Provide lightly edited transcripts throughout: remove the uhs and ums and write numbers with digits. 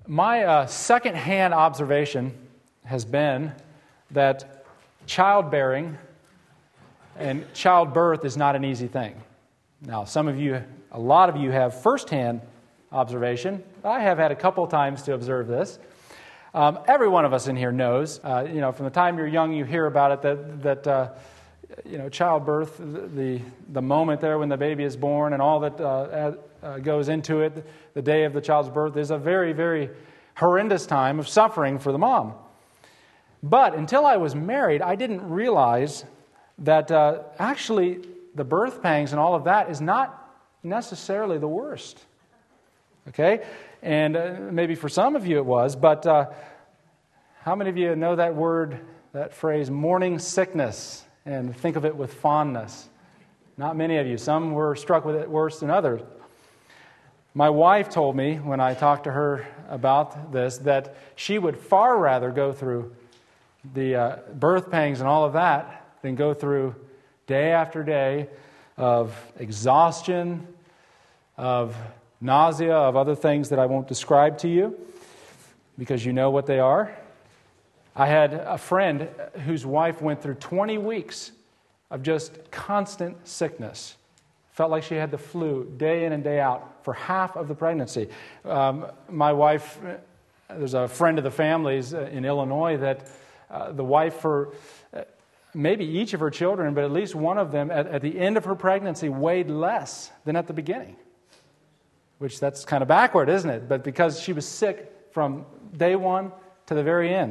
My second-hand observation has been that childbearing and childbirth is not an easy thing. Now, a lot of you have first-hand observation. I have had a couple times to observe this. Every one of us in here knows, from the time you're young, you hear about it that childbirth, the moment there when the baby is born and all that goes into it, the day of the child's birth, is a very, very horrendous time of suffering for the mom. But until I was married, I didn't realize that actually the birth pangs and all of that is not necessarily the worst. Okay? And maybe for some of you it was, but how many of you know that word, that phrase, morning sickness, and think of it with fondness? Not many of you. Some were struck with it worse than others. My wife told me when I talked to her about this that she would far rather go through the birth pangs and all of that than go through day after day of exhaustion, of nausea, of other things that I won't describe to you because you know what they are. I had a friend whose wife went through 20 weeks of just constant sickness. Felt like she had the flu day in and day out for half of the pregnancy. My wife, there's a friend of the family's in Illinois that the wife for maybe each of her children, but at least one of them at the end of her pregnancy weighed less than at the beginning. Which that's kind of backward, isn't it? But because she was sick from day one to the very end.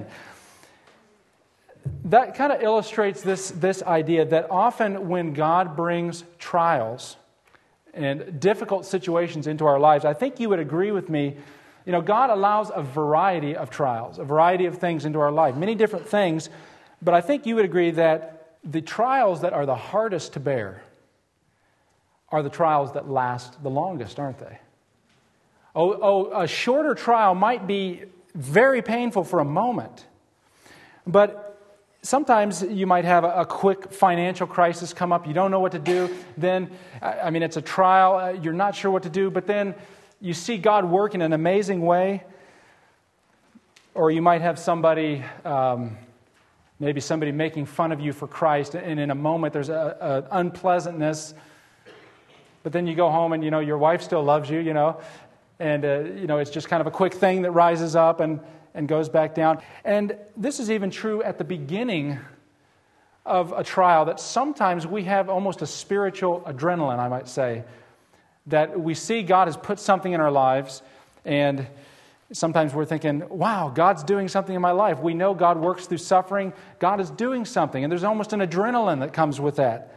That kind of illustrates this idea that often when God brings trials and difficult situations into our lives, I think you would agree with me, God allows a variety of trials, a variety of things into our life, many different things, but I think you would agree that the trials that are the hardest to bear are the trials that last the longest, aren't they? A shorter trial might be very painful for a moment, but sometimes you might have a quick financial crisis come up. You don't know what to do. Then, it's a trial. You're not sure what to do, but then you see God work in an amazing way. Or you might have somebody, maybe somebody making fun of you for Christ, and in a moment there's an unpleasantness. But then you go home and, your wife still loves you, And, it's just kind of a quick thing that rises up and goes back down. And this is even true at the beginning of a trial, that sometimes we have almost a spiritual adrenaline, I might say, that we see God has put something in our lives, and sometimes we're thinking, wow, God's doing something in my life. We know God works through suffering. God is doing something, and there's almost an adrenaline that comes with that.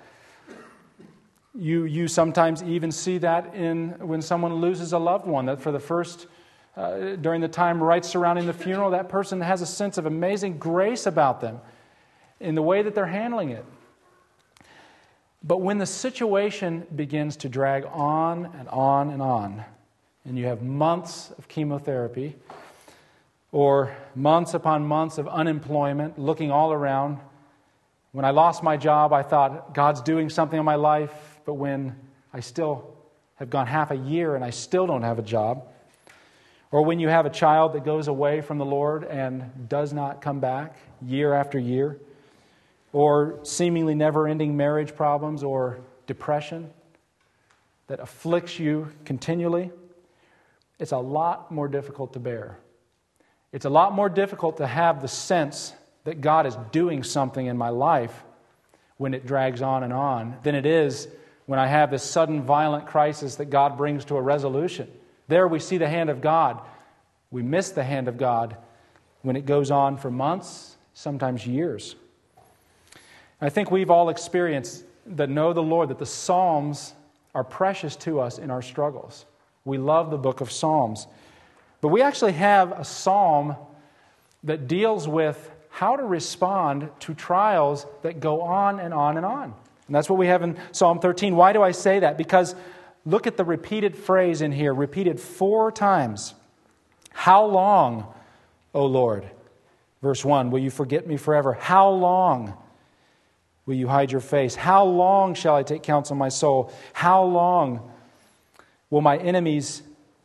You sometimes even see that when someone loses a loved one, that for the first, during the time right surrounding the funeral, that person has a sense of amazing grace about them in the way that they're handling it. But when the situation begins to drag on and on and on, and you have months of chemotherapy, or months upon months of unemployment, looking all around. When I lost my job, I thought, God's doing something in my life. But when I still have gone half a year and I still don't have a job, or when you have a child that goes away from the Lord and does not come back year after year, or seemingly never-ending marriage problems or depression that afflicts you continually, it's a lot more difficult to bear. It's a lot more difficult to have the sense that God is doing something in my life when it drags on and on than it is when I have this sudden violent crisis that God brings to a resolution. There we see the hand of God. We miss the hand of God when it goes on for months, sometimes years. I think we've all experienced that know the Lord, that the Psalms are precious to us in our struggles. We love the book of Psalms. But we actually have a psalm that deals with how to respond to trials that go on and on and on. And that's what we have in Psalm 13. Why do I say that? Because look at the repeated phrase in here, repeated 4 times. How long, O Lord? Verse 1, will you forget me forever? How long will you hide your face? How long shall I take counsel of my soul? How long will my enemies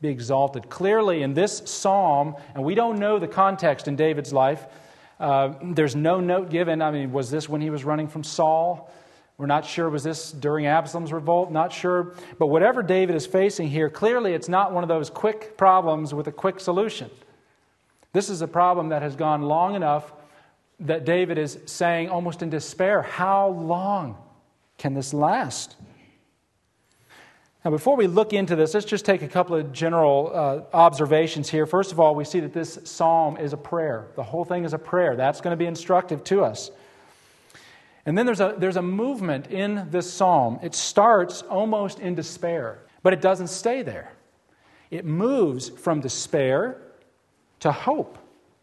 be exalted. Clearly in this psalm, and we don't know the context in David's life, there's no note given. I mean, was this when he was running from Saul? We're not sure. Was this during Absalom's revolt? Not sure. But whatever David is facing here, clearly it's not one of those quick problems with a quick solution. This is a problem that has gone long enough that David is saying almost in despair, how long can this last? Now, before we look into this, let's just take a couple of general observations here. First of all, we see that this psalm is a prayer. The whole thing is a prayer. That's going to be instructive to us. And then there's a movement in this psalm. It starts almost in despair, but it doesn't stay there. It moves from despair to hope.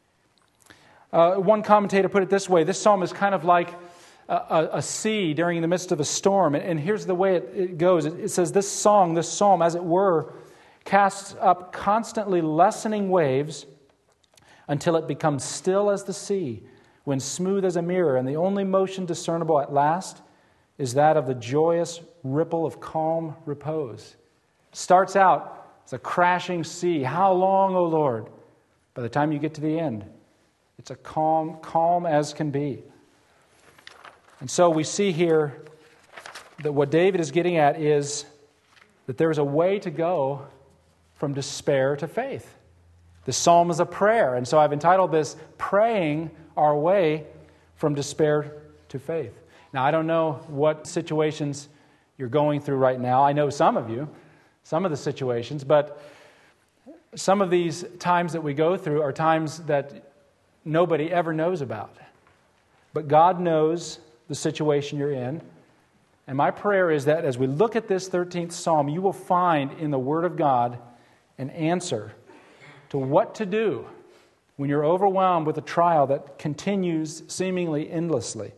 One commentator put it this way: this psalm is kind of like a sea during the midst of a storm. And here's the way it goes. It says, this psalm, as it were, casts up constantly lessening waves until it becomes still as the sea, when smooth as a mirror, and the only motion discernible at last is that of the joyous ripple of calm repose. Starts out as a crashing sea. How long, O Lord? By the time you get to the end, it's a calm as can be. And so we see here that what David is getting at is that there is a way to go from despair to faith. The psalm is a prayer, and so I've entitled this, Praying Our Way from Despair to Faith. Now, I don't know what situations you're going through right now. I know some of you, some of the situations, but some of these times that we go through are times that nobody ever knows about. But God knows the situation you're in. And my prayer is that as we look at this 13th Psalm, you will find in the Word of God an answer to what to do when you're overwhelmed with a trial that continues seemingly endlessly.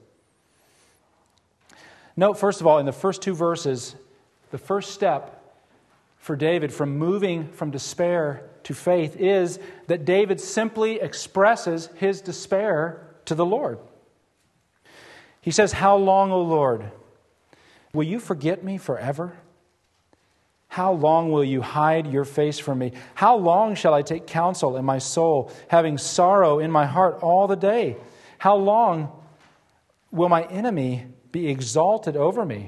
Note, first of all, in the first two verses, the first step for David from moving from despair to faith is that David simply expresses his despair to the Lord. He says, "How long, O Lord, will you forget me forever? How long will you hide your face from me? How long shall I take counsel in my soul, having sorrow in my heart all the day? How long will my enemy be exalted over me?"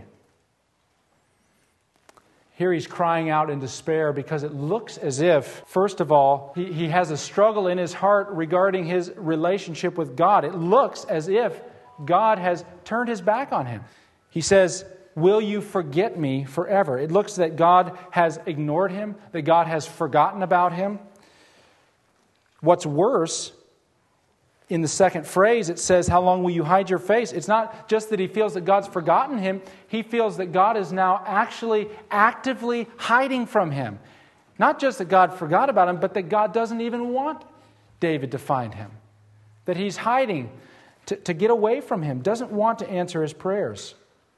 Here he's crying out in despair because it looks as if, first of all, he has a struggle in his heart regarding his relationship with God. It looks as if God has turned his back on him. He says, "Will you forget me forever?" It looks that God has ignored him, that God has forgotten about him. What's worse, in the second phrase, it says, "How long will you hide your face?" It's not just that he feels that God's forgotten him. He feels that God is now actually actively hiding from him. Not just that God forgot about him, but that God doesn't even want David to find him. That he's hiding to get away from him, doesn't want to answer his prayers.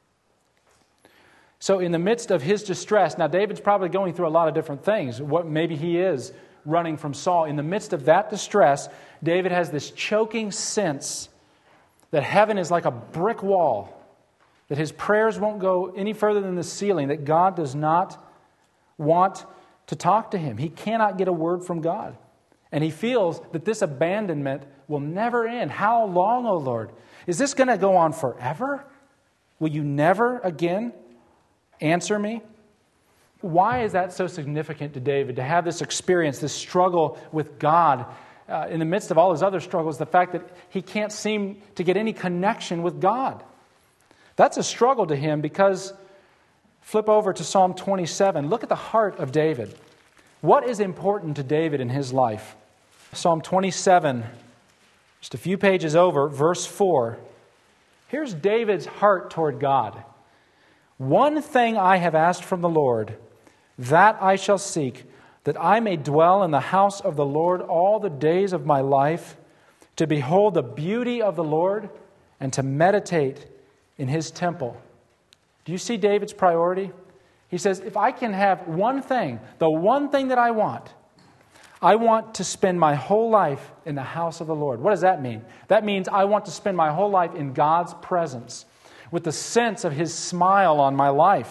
So in the midst of his distress, now David's probably going through a lot of different things. Maybe he is running from Saul. In the midst of that distress, David has this choking sense that heaven is like a brick wall, that his prayers won't go any further than the ceiling, that God does not want to talk to him. He cannot get a word from God. And he feels that this abandonment will never end. How long, O Lord? Is this going to go on forever? Will you never again answer me? Why is that so significant to David, to have this experience, this struggle with God in the midst of all his other struggles, the fact that he can't seem to get any connection with God? That's a struggle to him because, flip over to Psalm 27. Look at the heart of David. What is important to David in his life? Psalm 27, just a few pages over, verse 4. Here's David's heart toward God. "One thing I have asked from the Lord, that I shall seek, that I may dwell in the house of the Lord all the days of my life, to behold the beauty of the Lord and to meditate in His temple." Do you see David's priority? He says, if I can have one thing, the one thing that I want to spend my whole life in the house of the Lord. What does that mean? That means I want to spend my whole life in God's presence, with the sense of His smile on my life.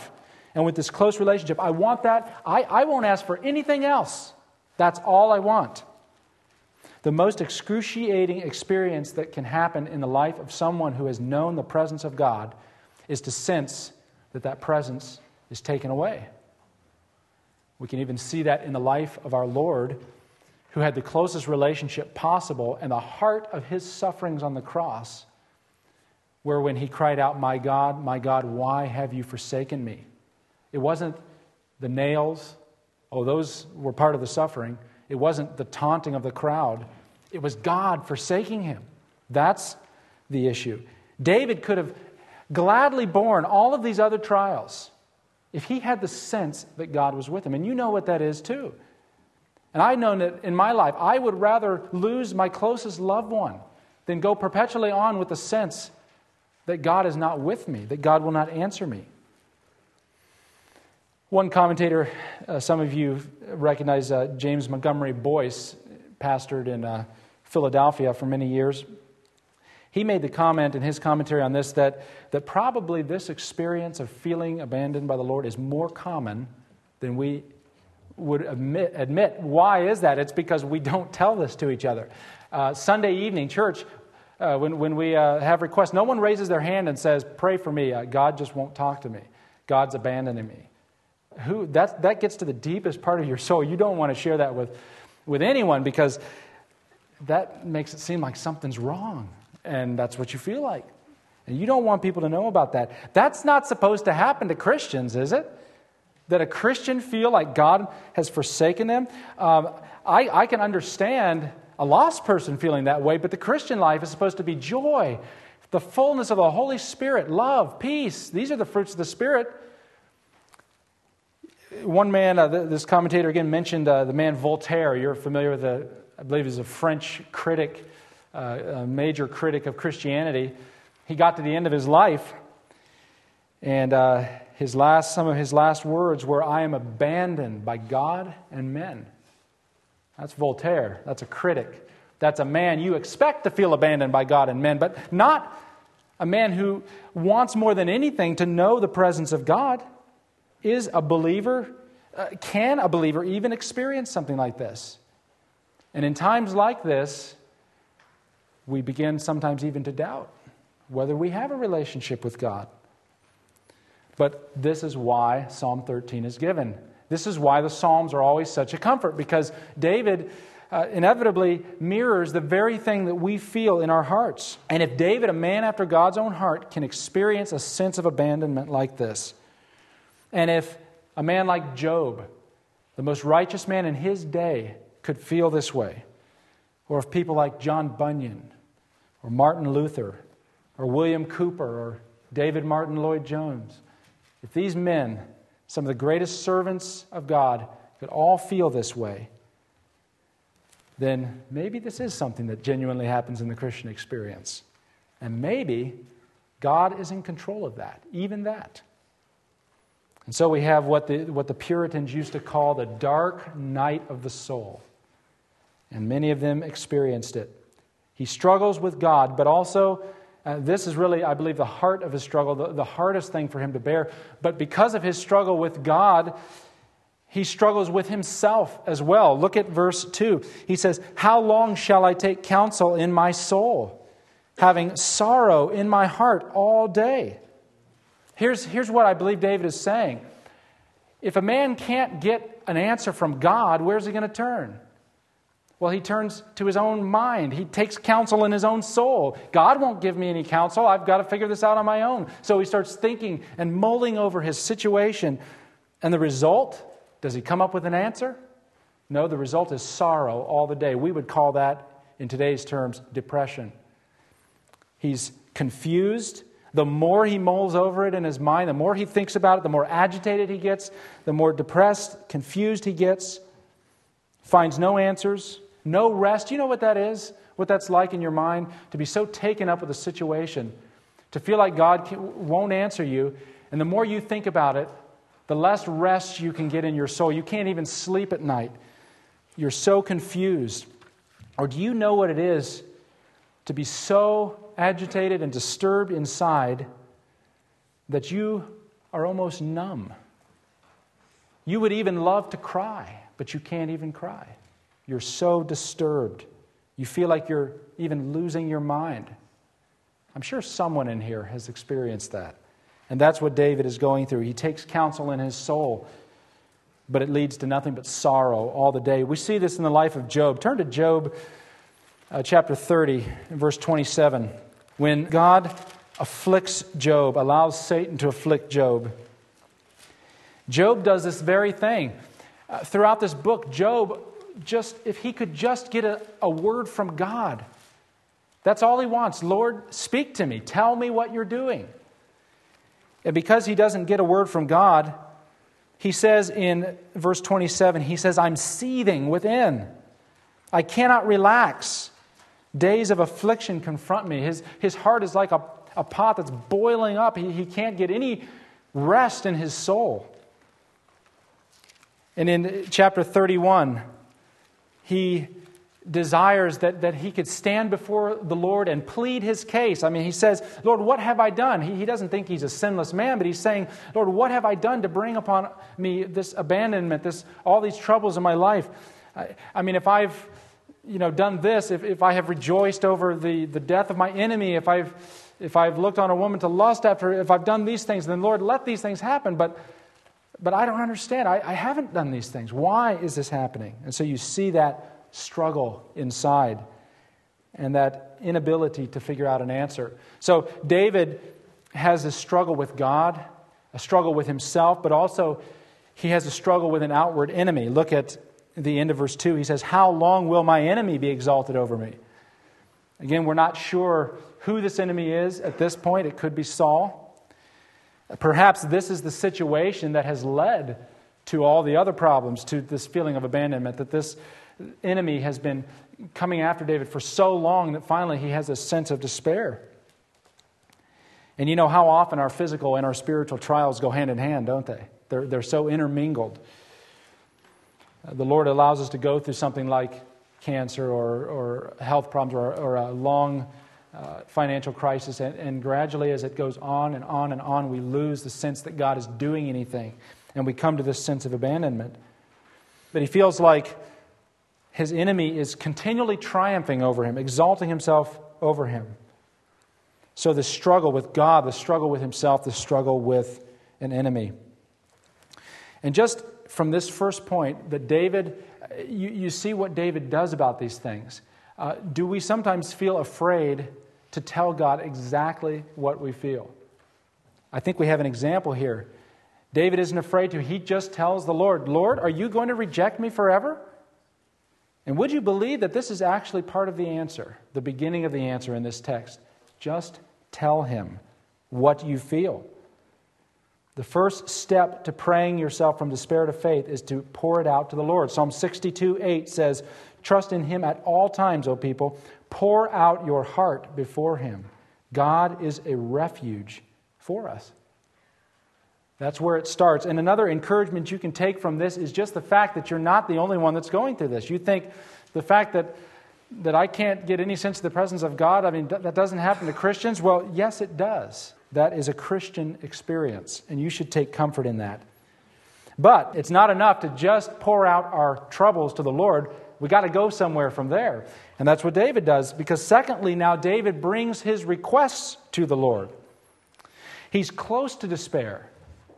And with this close relationship, I want that. I won't ask for anything else. That's all I want. The most excruciating experience that can happen in the life of someone who has known the presence of God is to sense that that presence is taken away. We can even see that in the life of our Lord, who had the closest relationship possible, and the heart of his sufferings on the cross, where when he cried out, my God, why have you forsaken me?" It wasn't the nails. Oh, those were part of the suffering. It wasn't the taunting of the crowd. It was God forsaking him. That's the issue. David could have gladly borne all of these other trials if he had the sense that God was with him. And you know what that is too. And I've known that in my life, I would rather lose my closest loved one than go perpetually on with the sense that God is not with me, that God will not answer me. One commentator, some of you recognize James Montgomery Boyce, pastored in Philadelphia for many years. He made the comment in his commentary on this that probably this experience of feeling abandoned by the Lord is more common than we would admit. Why is that? It's because we don't tell this to each other. Sunday evening, church, when we have requests, no one raises their hand and says, "Pray for me. God just won't talk to me. God's abandoning me." That gets to the deepest part of your soul. You don't want to share that with anyone, because that makes it seem like something's wrong. And that's what you feel like. And you don't want people to know about that. That's not supposed to happen to Christians, is it? That a Christian feel like God has forsaken them? I can understand a lost person feeling that way, but the Christian life is supposed to be joy, the fullness of the Holy Spirit, love, peace. These are the fruits of the Spirit. One man, this commentator again mentioned the man Voltaire. You're familiar with I believe he's a French critic, a major critic of Christianity. He got to the end of his life, and some of his last words were, "I am abandoned by God and men." That's Voltaire. That's a critic. That's a man you expect to feel abandoned by God and men, but not a man who wants more than anything to know the presence of God. Is a believer, can a believer even experience something like this? And in times like this, we begin sometimes even to doubt whether we have a relationship with God. But this is why Psalm 13 is given. This is why the Psalms are always such a comfort, because David inevitably mirrors the very thing that we feel in our hearts. And if David, a man after God's own heart, can experience a sense of abandonment like this, and if a man like Job, the most righteous man in his day, could feel this way, or if people like John Bunyan, or Martin Luther, or William Cooper, or David Martin Lloyd Jones, if these men, some of the greatest servants of God, could all feel this way, then maybe this is something that genuinely happens in the Christian experience. And maybe God is in control of that, even that. And so we have what the Puritans used to call the dark night of the soul. And many of them experienced it. He struggles with God, but also, this is really, I believe, the heart of his struggle, the hardest thing for him to bear. But because of his struggle with God, he struggles with himself as well. Look at verse 2. He says, "How long shall I take counsel in my soul, having sorrow in my heart all day?" Here's what I believe David is saying. If a man can't get an answer from God, where's he going to turn? Well, he turns to his own mind. He takes counsel in his own soul. God won't give me any counsel. I've got to figure this out on my own. So he starts thinking and mulling over his situation. And the result, does he come up with an answer? No, the result is sorrow all the day. We would call that, in today's terms, depression. He's confused. The more he mulls over it in his mind, the more he thinks about it, the more agitated he gets, the more depressed, confused he gets, finds no answers, no rest. You know what that is? What that's like in your mind? To be so taken up with a situation, to feel like God won't answer you, and the more you think about it, the less rest you can get in your soul. You can't even sleep at night. You're so confused. Or do you know what it is to be so agitated and disturbed inside that you are almost numb? You would even love to cry, but you can't even cry. You're so disturbed. You feel like you're even losing your mind. I'm sure someone in here has experienced that. And that's what David is going through. He takes counsel in his soul, but it leads to nothing but sorrow all the day. We see this in the life of Job. Turn to Job chapter 30, verse 27. When God afflicts Job, allows Satan to afflict Job, Job does this very thing. Throughout this book, Job, if he could just get a word from God, that's all he wants. Lord, speak to me. Tell me what you're doing. And because he doesn't get a word from God, he says in verse 27, he says, I'm seething within. I cannot relax. Days of affliction confront me. His heart is like a pot that's boiling up. He can't get any rest in his soul. And in chapter 31, he desires that he could stand before the Lord and plead his case. I mean, he says, Lord, what have I done? He doesn't think he's a sinless man, but he's saying, Lord, what have I done to bring upon me this abandonment, all these troubles in my life? I mean, if I've done this, if I have rejoiced over the death of my enemy, if I've looked on a woman to lust after, if I've done these things, then Lord, let these things happen. But I don't understand. I haven't done these things. Why is this happening? And so you see that struggle inside and that inability to figure out an answer. So David has a struggle with God, a struggle with himself, but also he has a struggle with an outward enemy. Look at the end of verse 2. He says, how long will my enemy be exalted over me? Again, we're not sure who this enemy is at this point. It could be Saul. Perhaps this is the situation that has led to all the other problems, to this feeling of abandonment, that this enemy has been coming after David for so long that finally he has a sense of despair. And you know how often our physical and our spiritual trials go hand in hand, don't they? They're so intermingled. The Lord allows us to go through something like cancer or health problems or a long financial crisis, and gradually as it goes on and on and on, we lose the sense that God is doing anything, and we come to this sense of abandonment. But he feels like his enemy is continually triumphing over him, exalting himself over him. So the struggle with God, the struggle with himself, the struggle with an enemy. And just from this first point, that David, you see what David does about these things. Do we sometimes feel afraid to tell God exactly what we feel? I think we have an example here. David isn't afraid to. He just tells the Lord, Lord, are you going to reject me forever? And would you believe that this is actually part of the answer, the beginning of the answer in this text? Just tell him what you feel. The first step to praying yourself from despair to faith is to pour it out to the Lord. Psalm 62:8 says, trust in him at all times, O people. Pour out your heart before him. God is a refuge for us. That's where it starts. And another encouragement you can take from this is just the fact that you're not the only one that's going through this. You think the fact that I can't get any sense of the presence of God, I mean, that doesn't happen to Christians. Well, yes, it does. That is a Christian experience, and you should take comfort in that. But it's not enough to just pour out our troubles to the Lord. We got to go somewhere from there. And that's what David does, because secondly, now David brings his requests to the Lord. He's close to despair.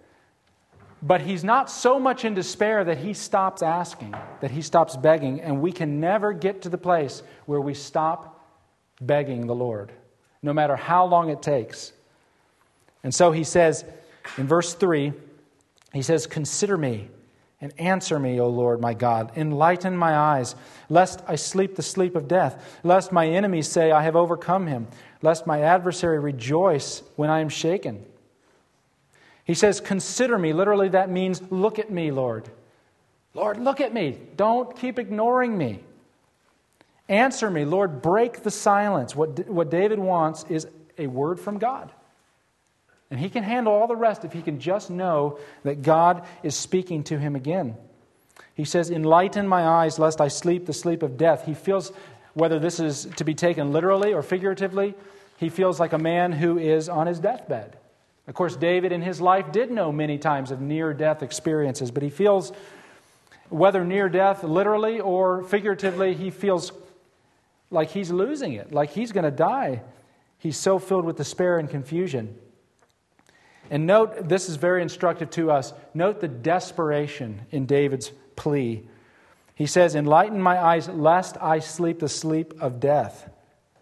But he's not so much in despair that he stops asking, that he stops begging, and we can never get to the place where we stop begging the Lord, no matter how long it takes. And so he says, in verse 3, he says, consider me and answer me, O Lord my God. Enlighten my eyes, lest I sleep the sleep of death, lest my enemies say, I have overcome him, lest my adversary rejoice when I am shaken. He says, consider me. Literally, that means, look at me, Lord. Lord, look at me. Don't keep ignoring me. Answer me, Lord. Break the silence. What David wants is a word from God. And he can handle all the rest if he can just know that God is speaking to him again. He says, enlighten my eyes, lest I sleep the sleep of death. He feels, whether this is to be taken literally or figuratively, he feels like a man who is on his deathbed. Of course, David in his life did know many times of near-death experiences, but he feels, whether near death literally or figuratively, he feels like he's losing it, like he's going to die. He's so filled with despair and confusion. And note, this is very instructive to us, note the desperation in David's plea. He says, "Enlighten my eyes, lest I sleep the sleep of death."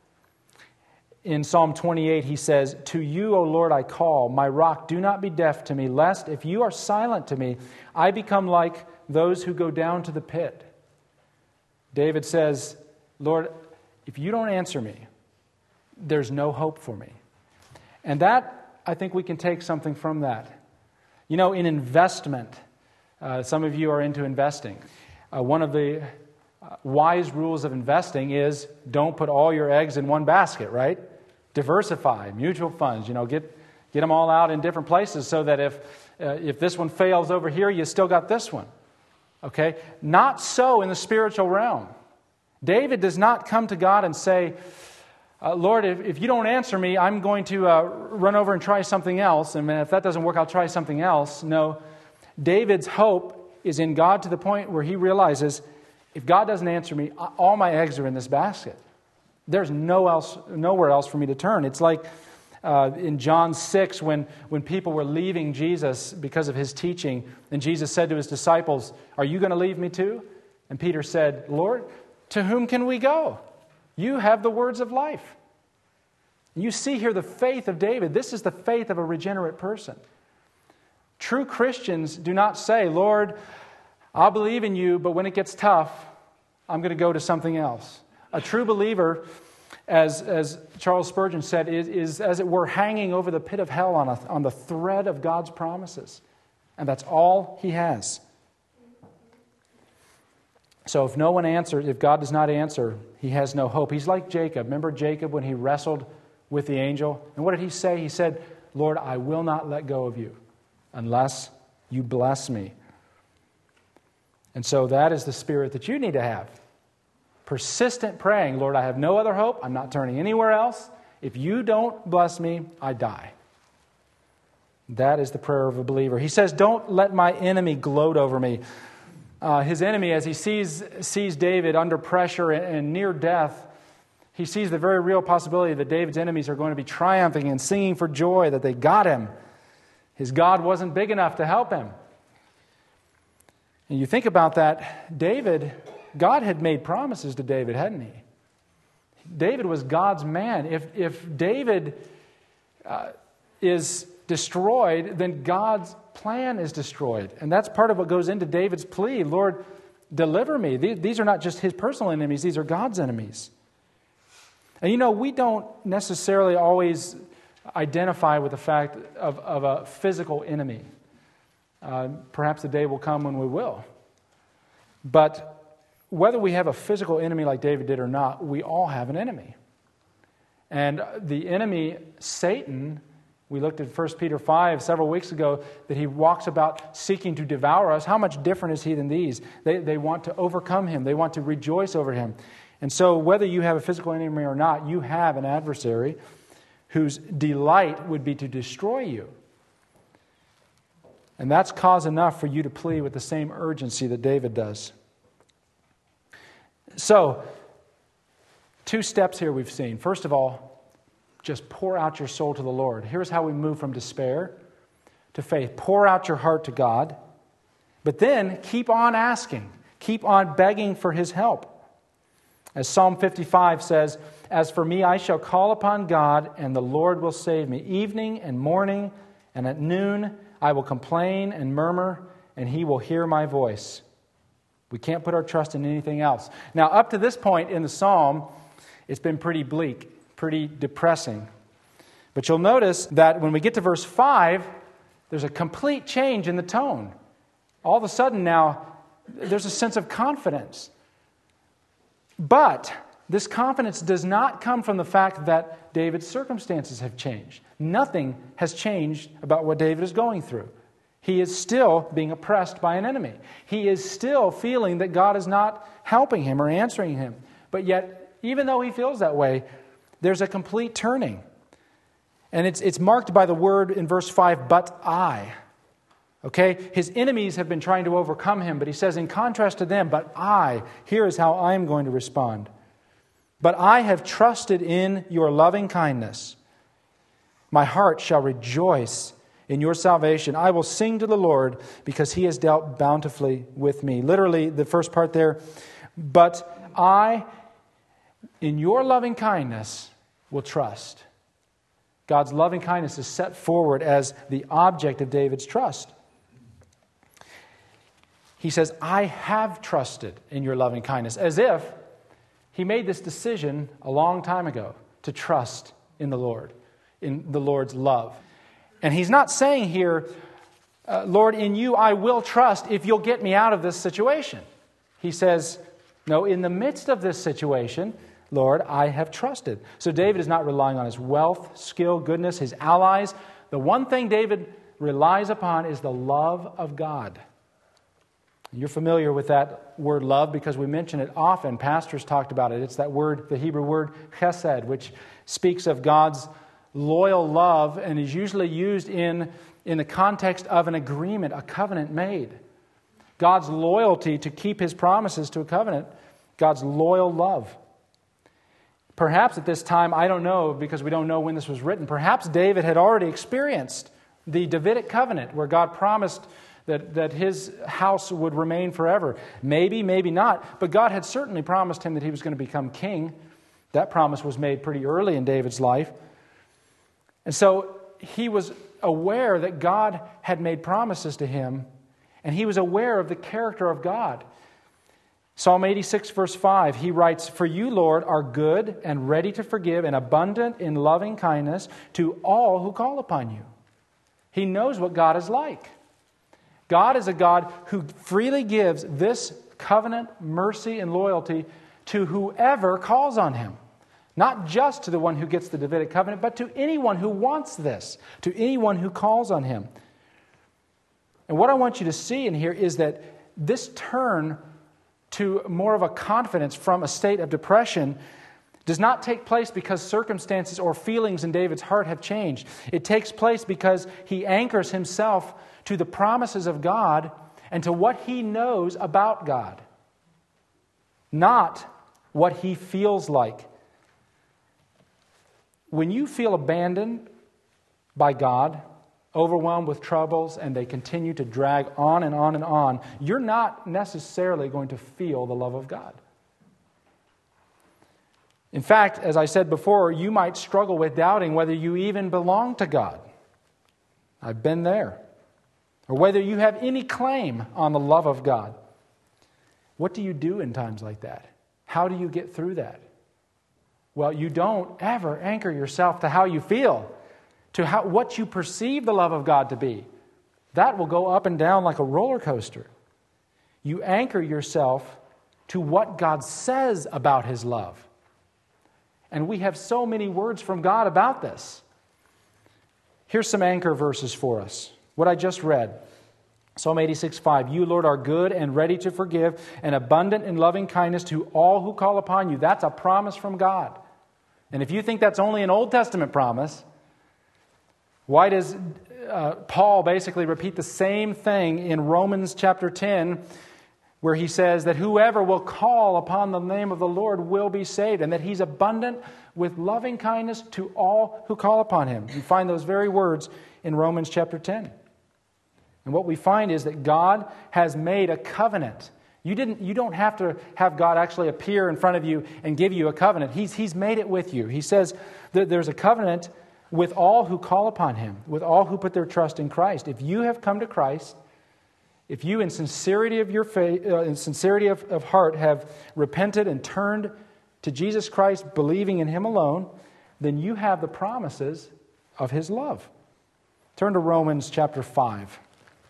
In Psalm 28, he says, "To you, O Lord, I call, my rock, do not be deaf to me, lest if you are silent to me, I become like those who go down to the pit." David says, "Lord, if you don't answer me, there's no hope for me." And that, I think we can take something from that. You know, in investment, some of you are into investing. One of the wise rules of investing is don't put all your eggs in one basket, right? Diversify, mutual funds, get them all out in different places so that if this one fails over here, you still got this one. Okay? Not so in the spiritual realm. David does not come to God and say, "Lord, if you don't answer me, I'm going to run over and try something else. And if that doesn't work, I'll try something else." No, David's hope is in God to the point where he realizes, if God doesn't answer me, all my eggs are in this basket. There's nowhere else for me to turn. It's like in John 6 when people were leaving Jesus because of his teaching, and Jesus said to his disciples, "Are you going to leave me too?" And Peter said, "Lord, to whom can we go? You have the words of life." You see here the faith of David. This is the faith of a regenerate person. True Christians do not say, "Lord, I'll believe in you, but when it gets tough, I'm going to go to something else." A true believer, as Charles Spurgeon said, is as it were hanging over the pit of hell on the thread of God's promises. And that's all he has. So if no one answers, if God does not answer, he has no hope. He's like Jacob. Remember Jacob when he wrestled with the angel? And what did he say? He said, "Lord, I will not let go of you unless you bless me." And so that is the spirit that you need to have. Persistent praying, "Lord, I have no other hope. I'm not turning anywhere else. If you don't bless me, I die." That is the prayer of a believer. He says, "Don't let my enemy gloat over me." His enemy, as he sees David under pressure and near death, he sees the very real possibility that David's enemies are going to be triumphing and singing for joy that they got him. His God wasn't big enough to help him. And you think about that, God had made promises to David, hadn't he? David was God's man. If David is destroyed, then God's plan is destroyed. And that's part of what goes into David's plea. "Lord, deliver me." These are not just his personal enemies, these are God's enemies. And we don't necessarily always identify with the fact of a physical enemy. Perhaps the day will come when we will. But whether we have a physical enemy like David did or not, we all have an enemy. And the enemy, Satan, we looked at 1 Peter 5 several weeks ago, that he walks about seeking to devour us. How much different is he than these? They want to overcome him. They want to rejoice over him. And so whether you have a physical enemy or not, you have an adversary whose delight would be to destroy you. And that's cause enough for you to plead with the same urgency that David does. So, 2 steps here we've seen. First of all, just pour out your soul to the Lord. Here's how we move from despair to faith. Pour out your heart to God, but then keep on asking. Keep on begging for His help. As Psalm 55 says, "As for me, I shall call upon God, and the Lord will save me. Evening and morning and at noon I will complain and murmur, and He will hear my voice." We can't put our trust in anything else. Now, up to this point in the psalm, it's been pretty bleak, pretty depressing. But you'll notice that when we get to verse 5, there's a complete change in the tone. All of a sudden now, there's a sense of confidence. But this confidence does not come from the fact that David's circumstances have changed. Nothing has changed about what David is going through. He is still being oppressed by an enemy. He is still feeling that God is not helping him or answering him. But yet, even though he feels that way, there's a complete turning. And it's marked by the word in verse 5, but I. Okay? His enemies have been trying to overcome him, but he says, in contrast to them, but I, here is how I'm going to respond. But I have trusted in your loving kindness. My heart shall rejoice in your salvation. I will sing to the Lord because he has dealt bountifully with me. Literally, the first part there, but I, in your loving kindness, will trust. God's loving kindness is set forward as the object of David's trust. He says, I have trusted in your loving kindness, as if he made this decision a long time ago to trust in the Lord, in the Lord's love. And he's not saying here, Lord, in you I will trust if you'll get me out of this situation. He says, no, in the midst of this situation, Lord, I have trusted. So David is not relying on his wealth, skill, goodness, his allies. The one thing David relies upon is the love of God. You're familiar with that word love because we mention it often. Pastors talked about it. It's that word, the Hebrew word chesed, which speaks of God's loyal love and is usually used in the context of an agreement, a covenant made. God's loyalty to keep his promises to a covenant, God's loyal love. Perhaps at this time, I don't know because we don't know when this was written, perhaps David had already experienced the Davidic covenant where God promised that his house would remain forever. Maybe, maybe not, but God had certainly promised him that he was going to become king. That promise was made pretty early in David's life. And so he was aware that God had made promises to him, and he was aware of the character of God. Psalm 86, verse 5, he writes, for you, Lord, are good and ready to forgive and abundant in loving kindness to all who call upon you. He knows what God is like. God is a God who freely gives this covenant, mercy, and loyalty to whoever calls on him. Not just to the one who gets the Davidic covenant, but to anyone who wants this, to anyone who calls on him. And what I want you to see in here is that this turn to more of a confidence from a state of depression does not take place because circumstances or feelings in David's heart have changed. It takes place because he anchors himself to the promises of God and to what he knows about God, not what he feels like. When you feel abandoned by God, overwhelmed with troubles, and they continue to drag on and on and on, you're not necessarily going to feel the love of God. In fact, as I said before, you might struggle with doubting whether you even belong to God. I've been there. Or whether you have any claim on the love of God. What do you do in times like that? How do you get through that? Well, you don't ever anchor yourself to how you feel, to what you perceive the love of God to be. That will go up and down like a roller coaster. You anchor yourself to what God says about his love. And we have so many words from God about this. Here's some anchor verses for us. What I just read. Psalm 86:5. You, Lord, are good and ready to forgive and abundant in loving kindness to all who call upon you. That's a promise from God. And if you think that's only an Old Testament promise, why does Paul basically repeat the same thing in Romans chapter 10, where he says that whoever will call upon the name of the Lord will be saved, and that he's abundant with loving kindness to all who call upon him? You find those very words in Romans chapter 10. And what we find is that God has made a covenant. You don't have to have God actually appear in front of you and give you a covenant. He's made it with you. He says that there's a covenant with all who call upon him, with all who put their trust in Christ. If you have come to Christ, if you in sincerity of your faith, in sincerity of heart have repented and turned to Jesus Christ, believing in him alone, then you have the promises of his love. Turn to Romans chapter 5.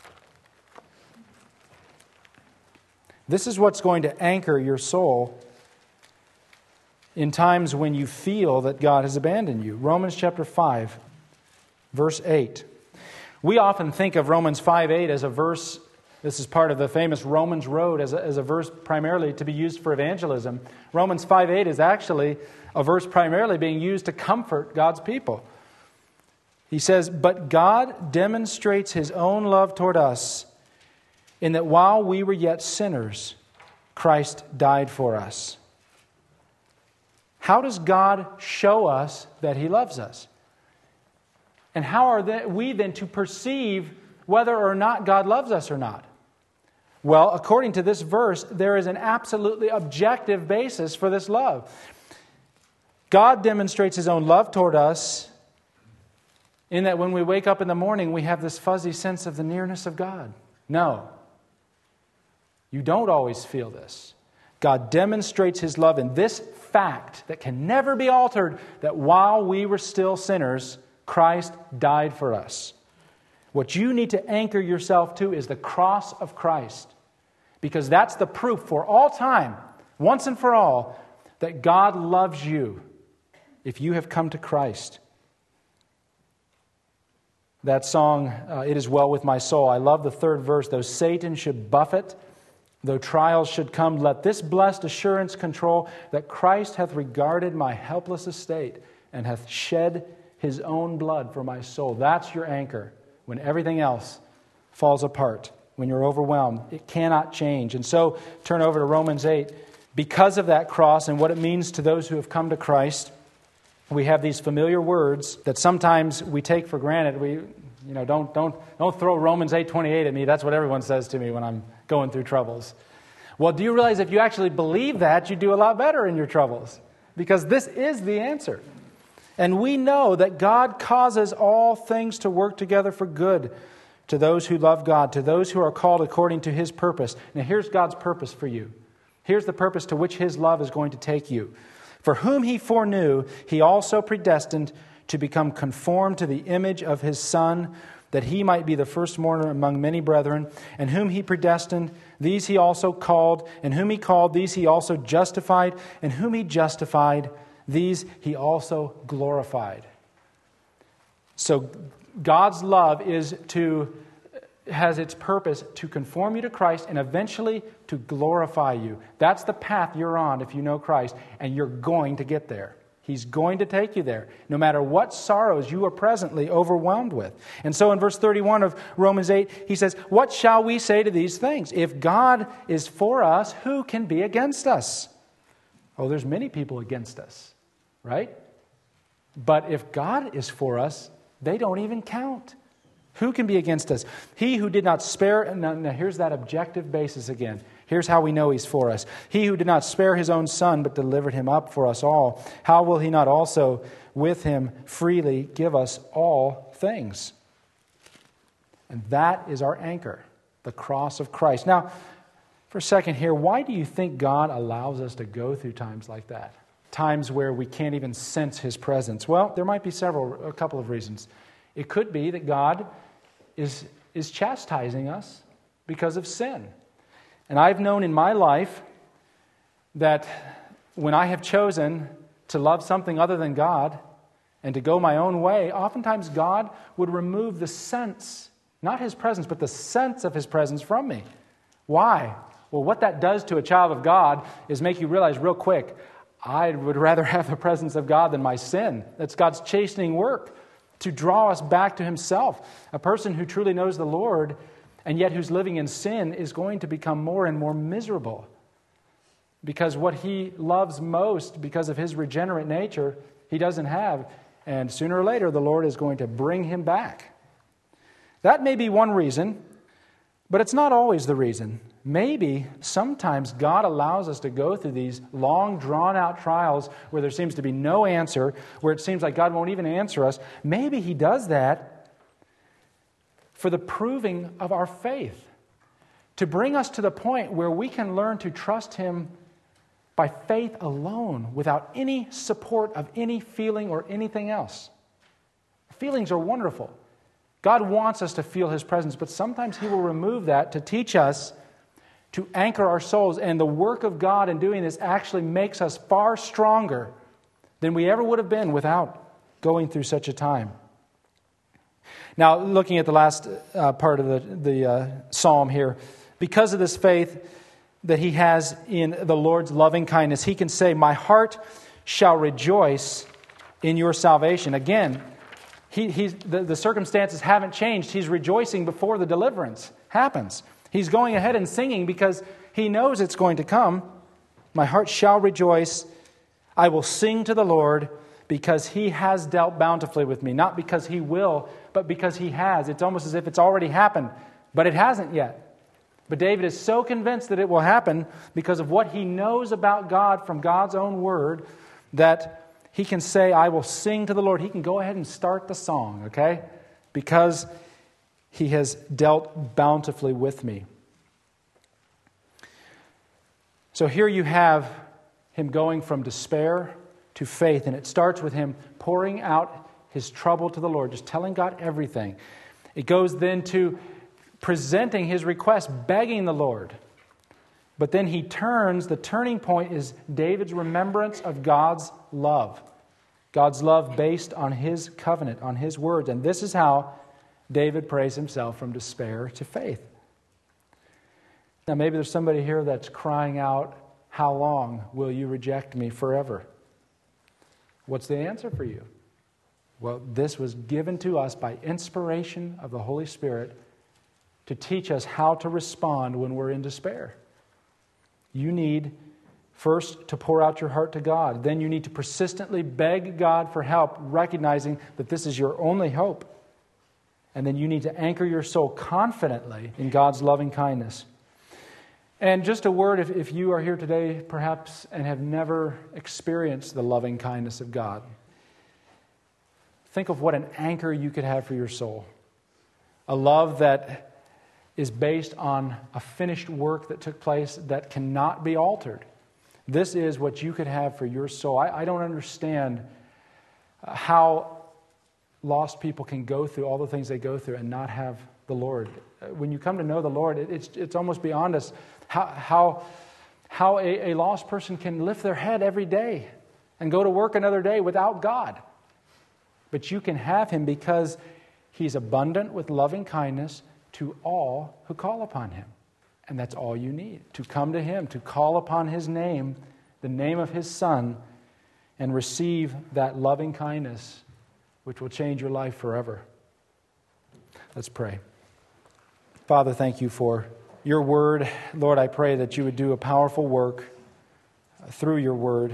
This is what's going to anchor your soul in times when you feel that God has abandoned you. Romans chapter 5, verse 8. We often think of Romans 5:8 as a verse, this is part of the famous Romans Road, as a verse primarily to be used for evangelism. Romans 5:8 is actually a verse primarily being used to comfort God's people. He says, "But God demonstrates His own love toward us in that while we were yet sinners, Christ died for us." How does God show us that He loves us? And how are we then to perceive whether or not God loves us or not? Well, according to this verse, there is an absolutely objective basis for this love. God demonstrates His own love toward us in that when we wake up in the morning, we have this fuzzy sense of the nearness of God. No. You don't always feel this. God demonstrates His love in this fact that can never be altered, that while we were still sinners, Christ died for us. What you need to anchor yourself to is the cross of Christ, because that's the proof for all time, once and for all, that God loves you if you have come to Christ. That song, "It Is Well With My Soul," I love the third verse. "Though Satan should buffet, though trials should come, let this blessed assurance control, that Christ hath regarded my helpless estate and hath shed His own blood for my soul." That's your anchor when everything else falls apart, when you're overwhelmed. It cannot change. And so, turn over to Romans 8. Because of that cross and what it means to those who have come to Christ, we have these familiar words that sometimes we take for granted. Don't throw Romans 8:28 at me. That's what everyone says to me when I'm going through troubles. Well, do you realize if you actually believe that, you do a lot better in your troubles? Because this is the answer. And we know that God causes all things to work together for good to those who love God, to those who are called according to His purpose. Now, here's God's purpose for you. Here's the purpose to which His love is going to take you. "For whom He foreknew, He also predestined to become conformed to the image of His Son, that He might be the firstborn among many brethren. And whom He predestined, these He also called. And whom He called, these He also justified. And whom He justified, these He also glorified." So God's love has its purpose to conform you to Christ and eventually to glorify you. That's the path you're on if you know Christ, and you're going to get there. He's going to take you there, no matter what sorrows you are presently overwhelmed with. And so in verse 31 of Romans 8, he says, "What shall we say to these things? If God is for us, who can be against us?" Oh, there's many people against us, right? But if God is for us, they don't even count. Who can be against us? He who did not spare... Now here's that objective basis again. Here's how we know He's for us. "He who did not spare His own Son, but delivered Him up for us all, how will He not also with Him freely give us all things?" And that is our anchor, the cross of Christ. Now, for a second here, why do you think God allows us to go through times like that? Times where we can't even sense His presence? Well, there might be a couple of reasons. It could be that God is chastising us because of sin. And I've known in my life that when I have chosen to love something other than God and to go my own way, oftentimes God would remove the sense, not His presence, but the sense of His presence from me. Why? Well, what that does to a child of God is make you realize real quick, I would rather have the presence of God than my sin. That's God's chastening work to draw us back to Himself. A person who truly knows the Lord and yet who's living in sin is going to become more and more miserable, because what he loves most, because of his regenerate nature, he doesn't have. And sooner or later, the Lord is going to bring him back. That may be one reason, but it's not always the reason. Maybe sometimes God allows us to go through these long, drawn-out trials where there seems to be no answer, where it seems like God won't even answer us. Maybe He does that for the proving of our faith, to bring us to the point where we can learn to trust Him by faith alone, without any support of any feeling or anything else. Feelings are wonderful. God wants us to feel His presence, but sometimes He will remove that to teach us to anchor our souls. And the work of God in doing this actually makes us far stronger than we ever would have been without going through such a time. Now, looking at the last part of the psalm here, because of this faith that he has in the Lord's loving kindness, he can say, "My heart shall rejoice in your salvation." Again, The circumstances haven't changed. He's rejoicing before the deliverance happens. He's going ahead and singing because he knows it's going to come. My heart shall rejoice. I will sing to the Lord because he has dealt bountifully with me. Not because he will, but because he has. It's almost as if it's already happened, but it hasn't yet. But David is so convinced that it will happen because of what he knows about God from God's own word that he can say, I will sing to the Lord. He can go ahead and start the song, okay? Because he has dealt bountifully with me. So here you have him going from despair to faith, and it starts with him pouring out his trouble to the Lord, just telling God everything. It goes then to presenting his request, begging the Lord. But then he turns, the turning point is David's remembrance of God's love. God's love based on his covenant, on his words. And this is how David prays himself from despair to faith. Now maybe there's somebody here that's crying out, how long will you reject me forever? What's the answer for you? Well, this was given to us by inspiration of the Holy Spirit to teach us how to respond when we're in despair. You need first to pour out your heart to God. Then you need to persistently beg God for help, recognizing that this is your only hope. And then you need to anchor your soul confidently in God's loving kindness. And just a word, if you are here today perhaps and have never experienced the loving kindness of God, think of what an anchor you could have for your soul. A love that is based on a finished work that took place that cannot be altered. This is what you could have for your soul. I don't understand how lost people can go through all the things they go through and not have the Lord. When you come to know the Lord, it's almost beyond us how a lost person can lift their head every day and go to work another day without God. But you can have him because he's abundant with loving kindness to all who call upon him. And that's all you need, to come to him, to call upon his name, the name of his Son, and receive that loving kindness which will change your life forever. Let's pray. Father, thank you for your word. Lord, I pray that you would do a powerful work through your word.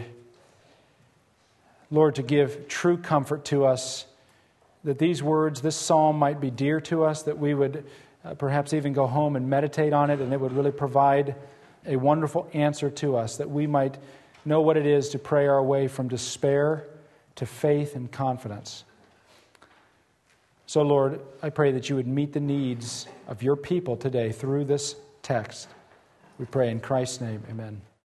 Lord, to give true comfort to us, that these words, this psalm might be dear to us, that we would perhaps even go home and meditate on it, and it would really provide a wonderful answer to us, that we might know what it is to pray our way from despair to faith and confidence. So, Lord, I pray that you would meet the needs of your people today through this text. We pray in Christ's name, amen.